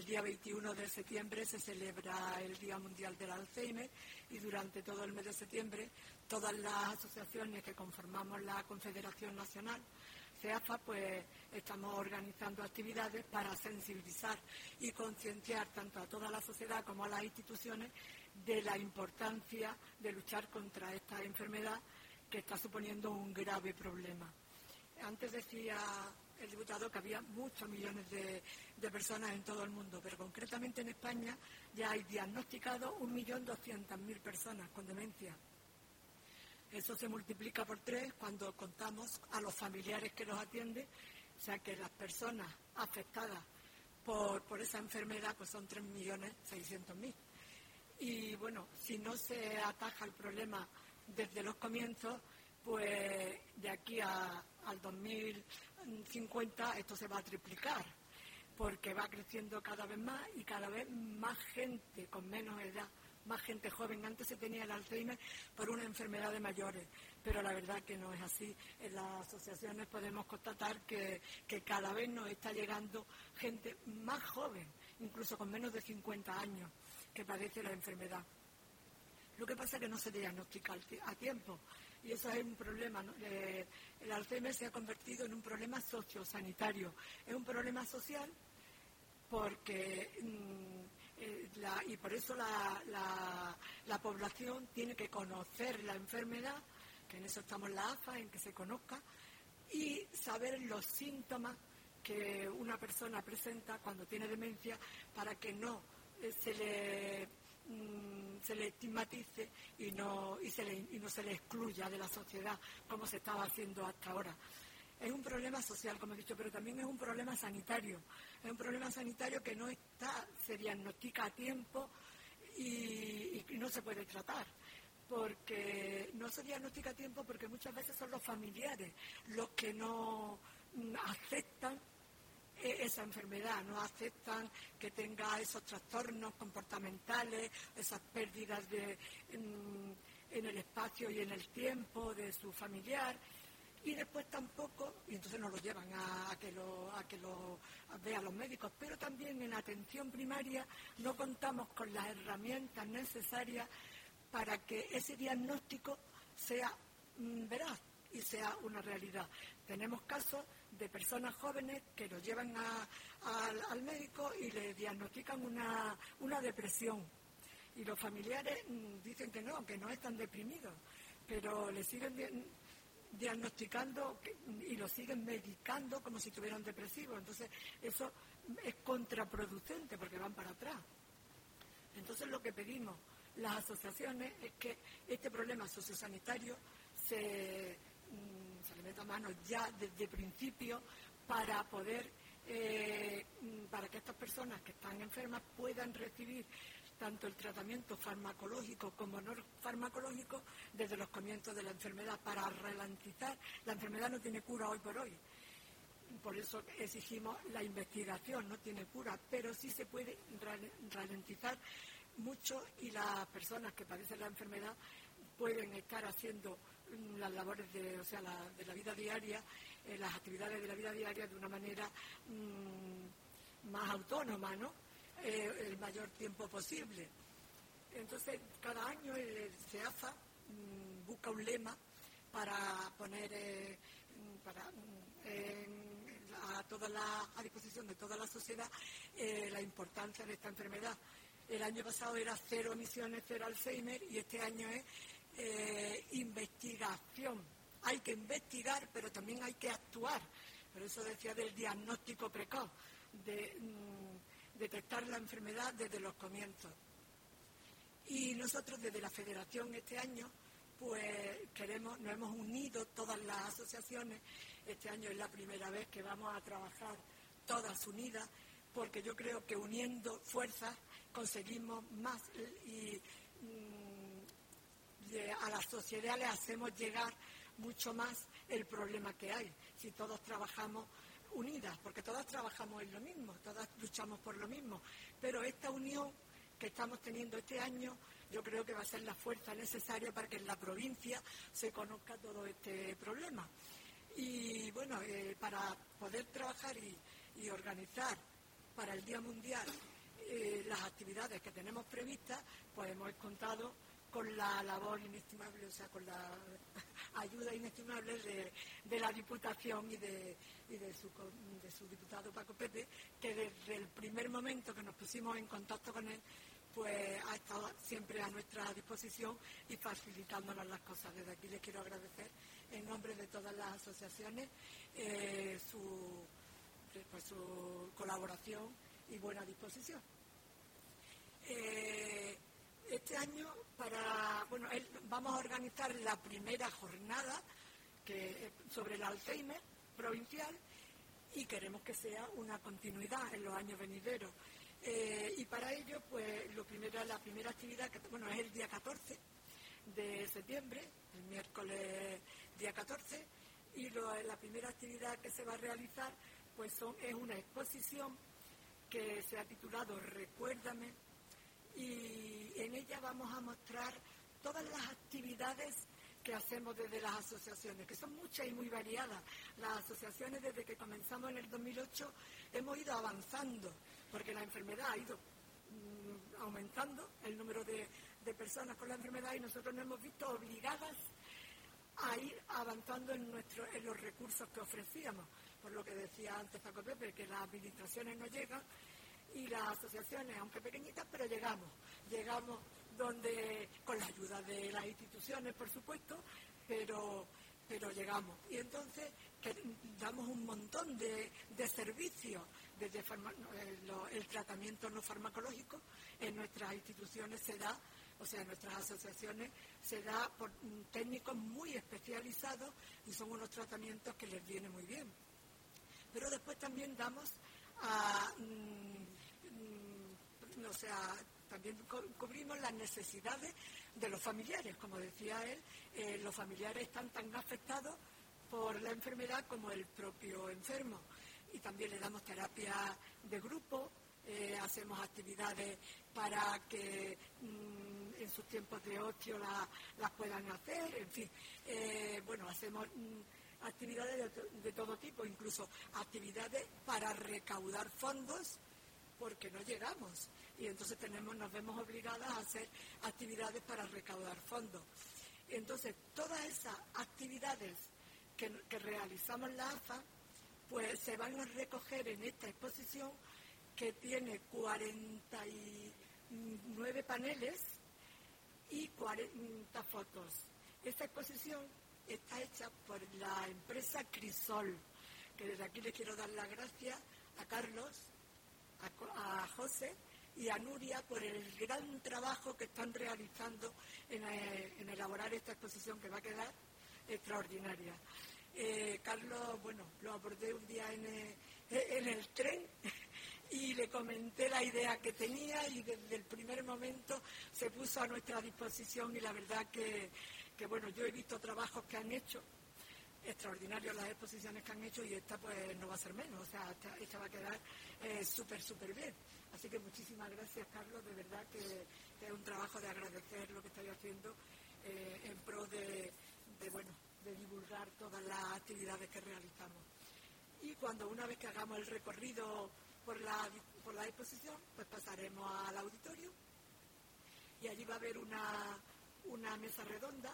día 21 de septiembre se celebra el Día Mundial del Alzheimer y durante todo el mes de septiembre todas las asociaciones que conformamos la Confederación Nacional CEAFA, pues estamos organizando actividades para sensibilizar y concienciar tanto a toda la sociedad como a las instituciones de la importancia de luchar contra esta enfermedad que está suponiendo un grave problema. Antes decía el diputado que había muchos millones de personas en todo el mundo, pero concretamente en España ya hay diagnosticados 1.200.000 personas con demencia. Eso se multiplica por 3 cuando contamos a los familiares que los atienden, o sea que las personas afectadas por esa enfermedad pues son 3.600.000. Y bueno, si no se ataja el problema desde los comienzos, pues de aquí al 2050 esto se va a triplicar, porque va creciendo cada vez más y cada vez más gente con menos edad, más gente joven. Antes se tenía el Alzheimer por una enfermedad de mayores, pero la verdad que no es así. En las asociaciones podemos constatar que cada vez nos está llegando gente más joven, incluso con menos de 50 años, que padece la enfermedad. Lo que pasa es que no se diagnostica a tiempo y eso es un problema, ¿no? El Alzheimer se ha convertido en un problema sociosanitario. Es un problema social porque y por eso la población tiene que conocer la enfermedad, que en eso estamos la AFA, en que se conozca, y saber los síntomas que una persona presenta cuando tiene demencia para que no se le estigmatice y no se le excluya de la sociedad como se estaba haciendo hasta ahora. Es un problema social, como he dicho, pero también es un problema sanitario. Es un problema sanitario que se diagnostica a tiempo y no se puede tratar. Porque no se diagnostica a tiempo porque muchas veces son los familiares los que no aceptan esa enfermedad, no aceptan que tenga esos trastornos comportamentales, esas pérdidas en el espacio y en el tiempo de su familiar, y después tampoco, y entonces nos lo llevan a que lo vean los médicos, pero también en atención primaria no contamos con las herramientas necesarias para que ese diagnóstico sea veraz y sea una realidad. Tenemos casos de personas jóvenes que los llevan al médico y le diagnostican una depresión. Y los familiares dicen que no están deprimidos, pero le siguen diagnosticando y lo siguen medicando como si estuvieran depresivos. Entonces, eso es contraproducente porque van para atrás. Entonces, lo que pedimos las asociaciones es que este problema sociosanitario se le meta mano ya desde el principio para poder para que estas personas que están enfermas puedan recibir tanto el tratamiento farmacológico como no farmacológico desde los comienzos de la enfermedad para ralentizar. La enfermedad no tiene cura hoy por hoy, por eso exigimos la investigación. No tiene cura, pero sí se puede ralentizar mucho y las personas que padecen la enfermedad pueden estar haciendo las labores de la vida diaria, las actividades de la vida diaria de una manera más autónoma, ¿no? El mayor tiempo posible. Entonces, cada año el CEAFA busca un lema para poner a disposición de toda la sociedad la importancia de esta enfermedad. El año pasado era 0 emisiones, 0 Alzheimer, y este año es investigación. Hay que investigar, pero también hay que actuar. Por eso decía del diagnóstico precoz, de detectar la enfermedad desde los comienzos. Y nosotros desde la Federación este año, pues nos hemos unido todas las asociaciones. Este año es la primera vez que vamos a trabajar todas unidas, porque yo creo que uniendo fuerzas conseguimos más y a la sociedad le hacemos llegar mucho más el problema que hay, si todos trabajamos unidas, porque todas trabajamos en lo mismo, todas luchamos por lo mismo, pero esta unión que estamos teniendo este año yo creo que va a ser la fuerza necesaria para que en la provincia se conozca todo este problema. Y bueno, para poder trabajar y organizar para el Día Mundial las actividades que tenemos previstas, pues hemos contado con la labor inestimable, o sea, con la ayuda inestimable de la Diputación y de su diputado Paco Pepe, que desde el primer momento que nos pusimos en contacto con él, pues ha estado siempre a nuestra disposición y facilitándonos las cosas. Desde aquí les quiero agradecer en nombre de todas las asociaciones su colaboración y buena disposición. Este año vamos a organizar la primera jornada sobre el Alzheimer provincial y queremos que sea una continuidad en los años venideros. Y para ello, pues la primera actividad, es el día 14 de septiembre, el miércoles día 14, y la primera actividad que se va a realizar pues es una exposición que se ha titulado Recuérdame, y en ella vamos a mostrar todas las actividades que hacemos desde las asociaciones, que son muchas y muy variadas. Las asociaciones, desde que comenzamos en el 2008, hemos ido avanzando, porque la enfermedad ha ido aumentando el número de personas con la enfermedad, y nosotros nos hemos visto obligadas a ir avanzando en los recursos que ofrecíamos, por lo que decía antes Paco Pepe, que las administraciones no llegan y las asociaciones, aunque pequeñitas, pero llegamos donde, con la ayuda de las instituciones, por supuesto, pero llegamos. Y entonces damos un montón de servicios, desde el tratamiento no farmacológico en nuestras instituciones se da, o sea, en nuestras asociaciones se da por técnicos muy especializados, y son unos tratamientos que les viene muy bien. Pero después también damos también cubrimos las necesidades de los familiares. Como decía él, los familiares están tan afectados por la enfermedad como el propio enfermo. Y también le damos terapia de grupo, hacemos actividades para que en sus tiempos de ocio las puedan hacer, en fin. Hacemos actividades de todo tipo, incluso actividades para recaudar fondos, porque no llegamos, y entonces nos vemos obligadas a hacer actividades para recaudar fondos. Entonces, todas esas actividades que realizamos la AFA, pues se van a recoger en esta exposición, que tiene 49 paneles y 40 fotos. Esta exposición está hecha por la empresa Crisol, que desde aquí les quiero dar las gracias a Carlos, a José y a Nuria por el gran trabajo que están realizando en elaborar esta exposición, que va a quedar extraordinaria. Carlos, lo abordé un día en el tren y le comenté la idea que tenía, y desde el primer momento se puso a nuestra disposición, y la verdad que yo he visto trabajos que han hecho extraordinarios, las exposiciones que han hecho, y esta pues no va a ser menos, o sea, esta va a quedar súper bien. Así que muchísimas gracias, Carlos, de verdad que es un trabajo de agradecer lo que estáis haciendo en pro de divulgar todas las actividades que realizamos. Y una vez que hagamos el recorrido por la exposición, pues pasaremos al auditorio, y allí va a haber una mesa redonda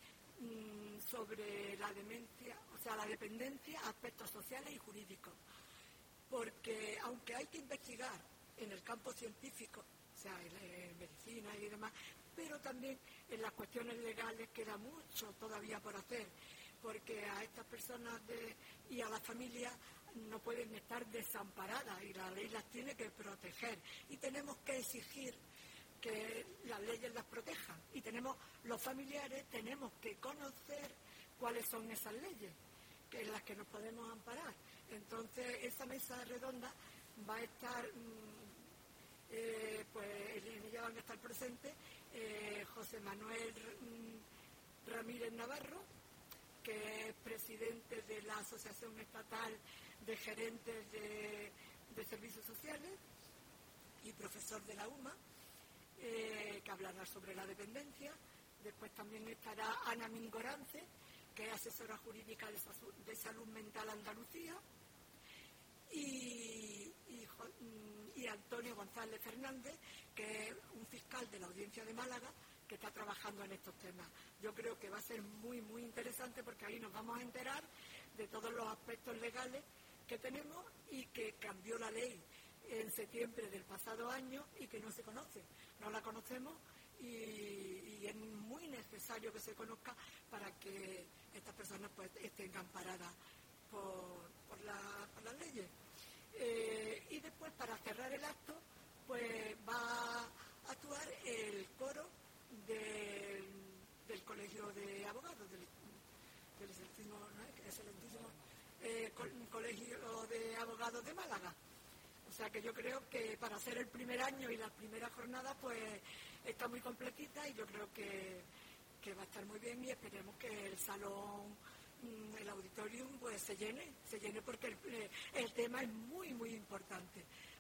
sobre la demencia, o sea, la dependencia, aspectos sociales y jurídicos. Porque aunque hay que investigar en el campo científico, o sea, en medicina y demás, pero también en las cuestiones legales queda mucho todavía por hacer, porque a estas personas y a las familias no pueden estar desamparadas, y la ley las tiene que proteger, y tenemos que exigir que las leyes las protejan, y los familiares tenemos que conocer cuáles son esas leyes en las que nos podemos amparar. Entonces, esa mesa redonda va a estar, en ella van a estar presentes José Manuel Ramírez Navarro, que es presidente de la Asociación Estatal de Gerentes de Servicios Sociales y profesor de la UMA, que hablará sobre la dependencia. Después también estará Ana Mingorance, que es asesora jurídica de Salud Mental Andalucía, y y Antonio González Fernández, que es un fiscal de la Audiencia de Málaga, que está trabajando en estos temas. Yo creo que va a ser muy, muy interesante porque ahí nos vamos a enterar de todos los aspectos legales que tenemos y que cambió la ley en septiembre del pasado año y que no se conoce. No la conocemos y es muy necesario que se conozca para que estas personas pues estén amparadas por las leyes. Y después, para cerrar el acto, pues va a actuar el coro del Colegio de Abogados, del excelentísimo Colegio de Abogados de Málaga. O sea que yo creo que para ser el primer año y la primera jornada, pues está muy completita y yo creo que va a estar muy bien y esperemos que el salón, el auditorium, pues se llene porque el tema es muy, muy importante.